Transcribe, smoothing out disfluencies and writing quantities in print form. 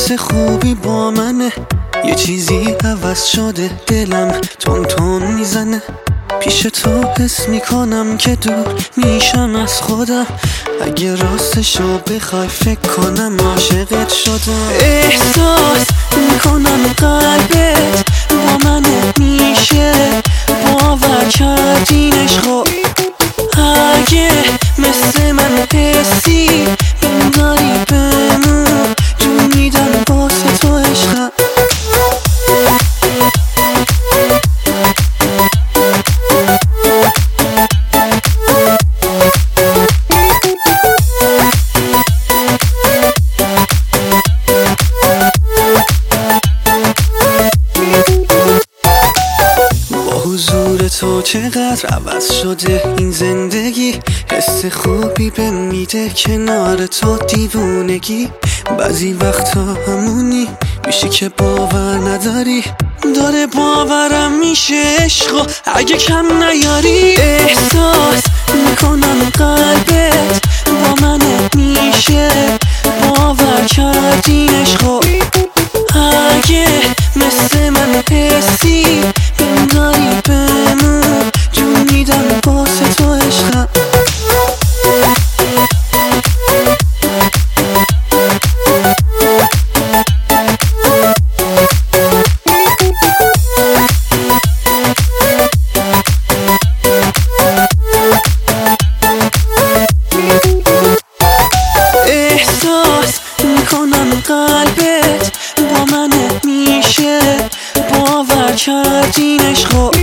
حس خوبی با منه، یه چیزی عوض شده، دلم تون تون میزنه. پیش تو حس میکنم که دور میشم از خودم، اگه راستشو بخوای فکر کنم عاشقت شدم. احساس میکنم قلبت با منه، میشه باور کردین عشقو. اگه مثل من حسی بنداری بمون، جون میدم واسه تو عشقم. حضور تو چقدر عوض شده این زندگی، حس خوبی به میده کنار تو دیوونگی. بعضی وقتا همونی میشه که باور نداری، داره باورم میشه عشقو اگه کم نیاری. احساس میکنم قلبت با منه، میشه باور کردین عشقو. اگه مثل من حسی بنداری بمون، جون میدم واسه تو عشقم. احساس میکنم قلبت با منه، میشه باور کردین عشقو.